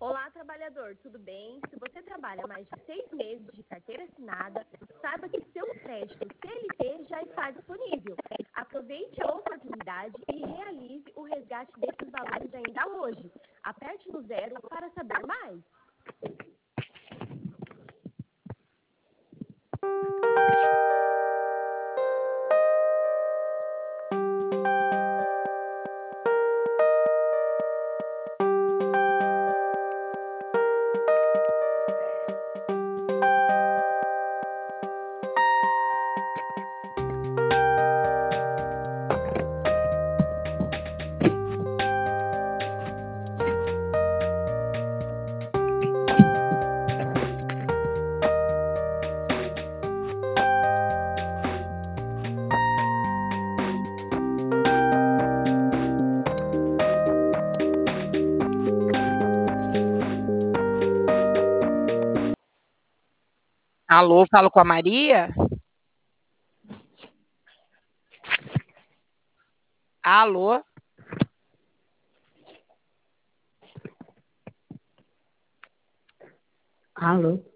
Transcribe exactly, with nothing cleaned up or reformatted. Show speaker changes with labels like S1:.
S1: Olá, trabalhador, tudo bem? Se você trabalha mais de seis meses de carteira assinada, saiba que seu crédito C L T já está disponível. Aproveite a oportunidade e realize o resgate desses valores ainda hoje. Aperte no zero para saber mais.
S2: Alô, falo com a Maria? Alô?
S3: Alô?